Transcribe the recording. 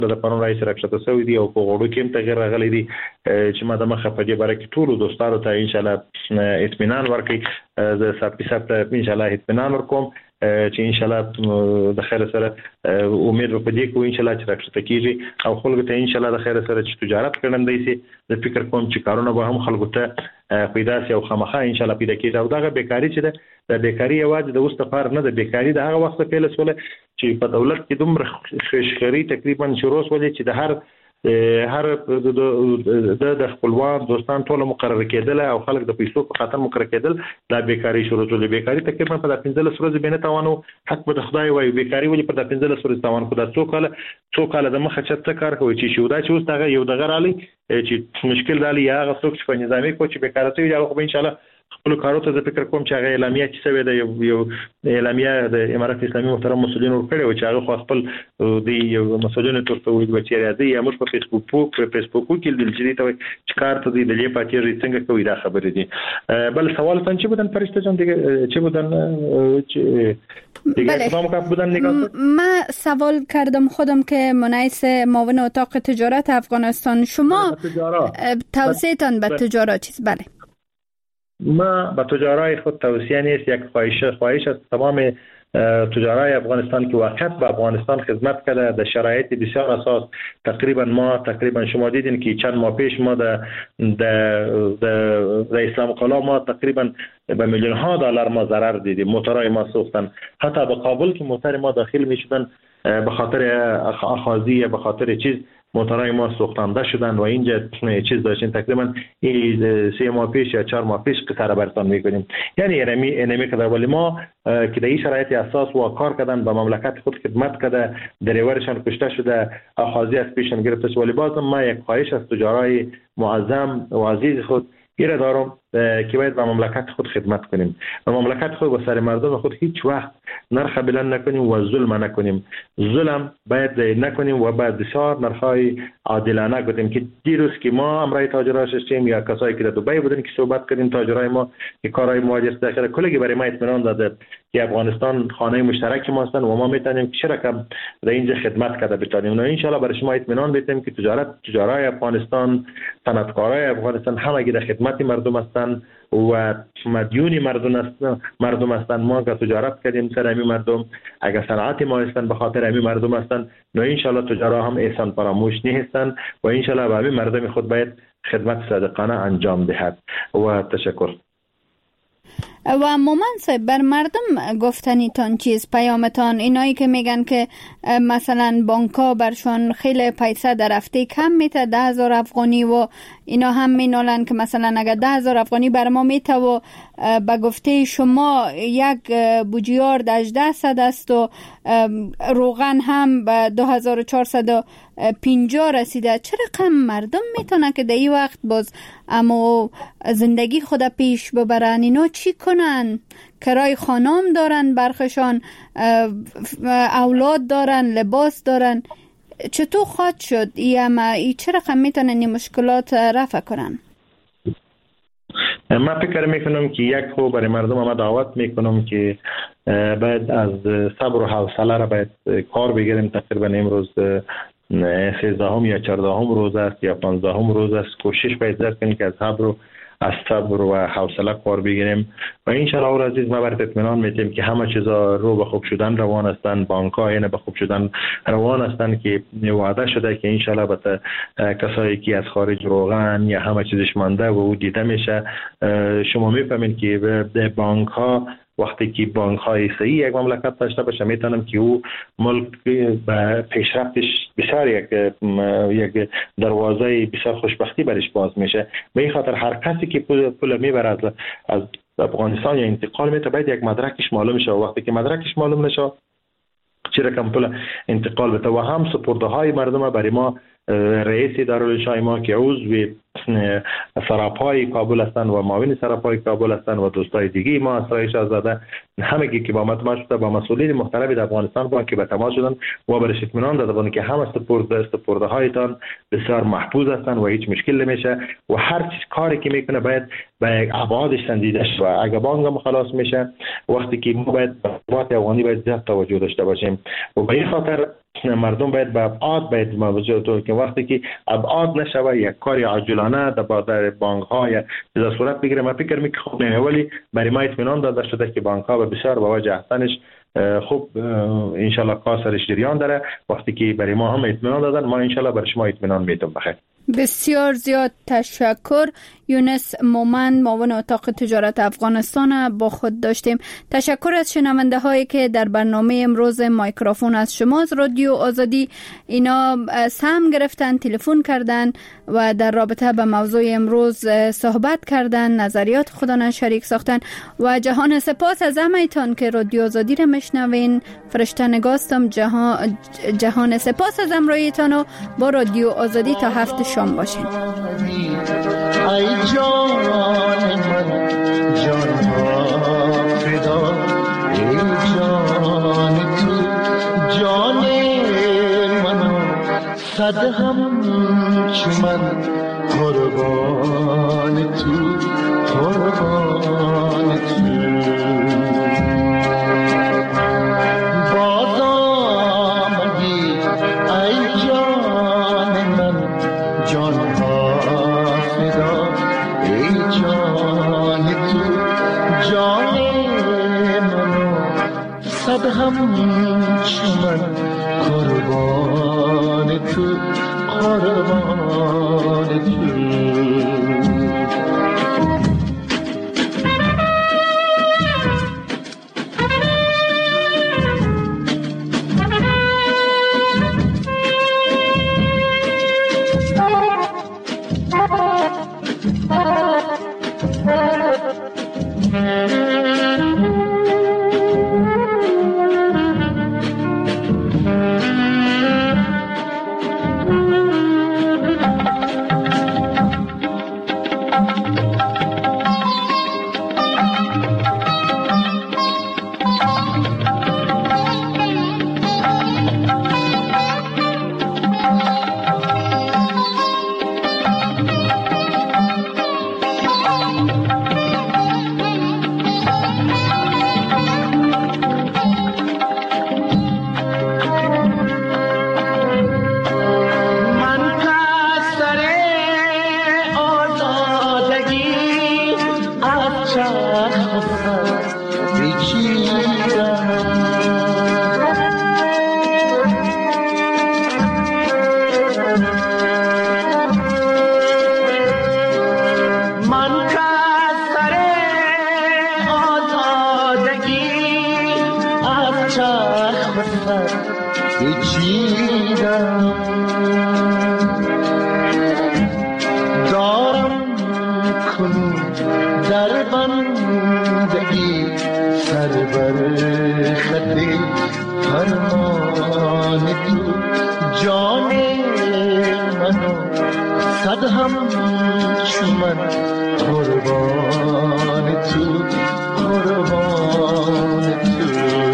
د پرون رئیس راکښته سوی دی او په غوړو کې هم تغیر راغلی دی چې ما د مخه په دې باره کې ټولو دوستانو ته ان شاء الله اطمینان ورکړي. زه صاحب ته ان شاء الله اطمینان ورکوم چې ان شاء الله د خیر سره امید په دې کوو ان شاء الله چې راکښته کیږي او خلکو ته ان شاء الله د خیر سره چې تجارت کړندای شي. د فکر کوم چې کارونه به هم خلکو ته پیدا شي او خامخا ان شاء الله پیدا کیږي. او دغه بیکاری چې ده د بیکاری یوازې د اوس لپاره نه، د بیکاری د هغه وخت پیل شول چې په دولت کې دومره خشخري تقریبا شروع شولې چې د هر د خپلوان دوستان ټول مقرر کېدل او خلک د پیسو په خاطر مقرر کېدل. دا بیکاری شروع شول. بیکاری تقریبا په 15 ورځې بینه توانو حق به خدای وایي بیکاری ولې په 15 ورځې توان خو دا څو کال د مخه چې څه کار کوي چې شو دا چې اوس هغه یو دغه رالي چې مشکل رالي یا هغه څوک چې په نظامی کو چې بیکارته وي هغه به ان شاء الله خپل کارو ته د فکر کوم چې هغه اعلامیه چې سوي د یو اعلامیه د امارات اسلامي محترم مسؤلین ورکړي او چې هغه خو خپل د یو مسؤلینو ترته وي چې راځي یا موږ په فیسبوک کې د جدي ته چې کار ته دی د لې پاتې څنګه کوي دا خبرې دي. بل سوال تن چې بدن فرشته جان دیگه چه بودن بله من سوال کردم خودم که منیس معاون اتاق تجارت افغانستان شما توصیه‌تان به تجارت چیز؟ بله ما به تجارای خود توصیه نیست، یک خواهش از تمام تجارای افغانستان که وقت به افغانستان خدمت کرده در شرایط بسیار اساس. تقریبا شما دیدین که چند ماه پیش ما در اسلام قلا ما تقریبا به میلیون ها دلار ما ضرر دیدیم. موتورای ما سوختن، حتی به کابل که موتور ما داخل می شدن به خاطر اخاذی به خاطر چیز موتورای ما سوختنده شدن و اینجا چیز داشتین. تقریبا 3 ماه پیش یا 4 ماه پیش قصه براتون میکنیم. یعنی انمی کده ولی ما که در این شرایط اساس و کار کردن به مملکت خود خدمت کرده، دریورشان کشته شده، اخاذی از پیشن گرفته شد. ولی بازم ما یک خواهش از تجارای معظم و عزیز خود ایره دارم که باید به مملکت خود خدمت کنیم. به مملکت خود و سر مردم خود هیچ وقت نرخ بلند نکنیم و ظلم نکنیم. ظلم باید نکنیم و باید بسیار نرخ‌های عادلانه گذاریم. که دیروز که ما امرای تاجرها شدیم یا کسایی که در دبی بودن که صحبت کردیم تاجرای ما که کارهای مهاجرت داخل کلگی برای ما اطمینان داده که افغانستان خانه مشترک ما هستند و ما میتونیم شرکت در اینجا خدمت کرده بتونیم. و ان شاء الله برای شما اطمینان بدیم که تجارای افغانستان، صنعتکارای افغانستان همگی در خدمت مردم هستند و مدیون مردم هستند. ما که تجارت کردیم سر امی مردم، اگر صنعت ما هستند به خاطر امی مردم هستند. نه ان شاء الله تجارا هم احسان فراموش نیستند و ان شاء الله به امی مردم خود باید خدمت صادقانه انجام دهد. و تشکر. و مومن صاحب بر مردم گفتنیتان چیز پیامتان اینایی که میگن که مثلا بانک‌ها برشان خیلی پیسه در هفته کم میته 10,000 افغانی و اینا هم مینالن که مثلا اگر 10,000 افغانی بر ما میته و به گفته شما یک بوجیار 1800 است و روغن هم به 2450 رسیده. چه رقم مردم میتونه که در این وقت باز اما زندگی خود پیش ببرن؟ اینا چی کنن؟ کرای خانم دارن، برخشان اولاد دارن، لباس دارن. چطور خواهد شد ای چه رقم میتونن این مشکلات رفع کنن؟ من فکر میکنم که یک خو برای مردم ما دعوت میکنم که باید از صبر و حوصله را باید کار بگیریم. تقریبا امروز 13 یا 14 روز است یا 15 روز است. کوشش باید کنیم که از صبر و حوصله کار بگیریم و ان شاء الله عزیز ما برات اطمینان میدیم که همه چیزا رو به خوب شدن روان هستند. بانک‌ها اینا به خوب شدن روان هستند که وعده شده که ان شاء الله به کسایی که از خارج روغن یا همه چیزش مانده و دیده میشه. شما میفهمین که به بانک‌ها وقتی که بانک‌های صحیح یک مملکت داشته باشه میتونم که او ملک به پیشرفتش بسیار یک دروازه بسیار خوشبختی برش باز میشه. به این خاطر هر کسی که پول میبره از افغانستان یا انتقال میته باید یک مدرکش معلوم شه. وقتی که مدرکش معلوم نشه چه رقم پول انتقال بده و هم سپرده های مردم برای ما رئیس دارالانشای ما که عضو سراپای کابل هستند و معاون سراپای کابل هستند و دوستای دیگه ما اسرای شاهزاده همگی که با ما شده با مسئولین محترم افغانستان با که به تماس شدن و برش اطمینان دادن که همه سپرده هایتان بسیار محفوظ هستند و هیچ مشکل نمیشه و هر چیز کاری که میکنه باید به ابعادش سنجیده شه. اگه بانک هم خلاص میشه وقتی که ما باید به افغانی باید زیاد توجه داشته باشیم و به این خاطر مردم باید به ابعاد باید موجه تو که وقتی که ابعاد نشوه یک کاری عاجلانه در بانک ها یا چیزا صورت بگیره. من فکر میکنم خوب نه، ولی برای ما اطمینان داده شده که بانک ها به بسیار به وجه احسنش خوب انشالله کار سرش جریان داره. وقتی که برای ما هم اطمینان دادن، ما انشالله برای شما اطمینان میدیم. بخیر. بسیار زیاد تشکر. یونس مومند، معاون اتاق تجارت افغانستان با خود داشتیم. تشکر از شنونده هایی که در برنامه امروز مایکروفون از شماست رادیو آزادی اینا سهم گرفتن، تلفن کردن و در رابطه به موضوع امروز صحبت کردن، نظریات خودشان شریک ساختن و جهان سپاس از همه‌تان که رادیو آزادی را میشنوین. فرشته نگاستم. جهان سپاس از همراهیتان و با رادیو آزادی تا هفت شام باشین. ای جان من جان ها فدا، ای جان تو جان من، صد همچو من قربان تو، قربان تو. باز آمدی ای جان من جان ها فدا، ای جان تو جان منو، صد همچو من قربان تو، قربان تو. صد همچو من قربان تو، قربان تو.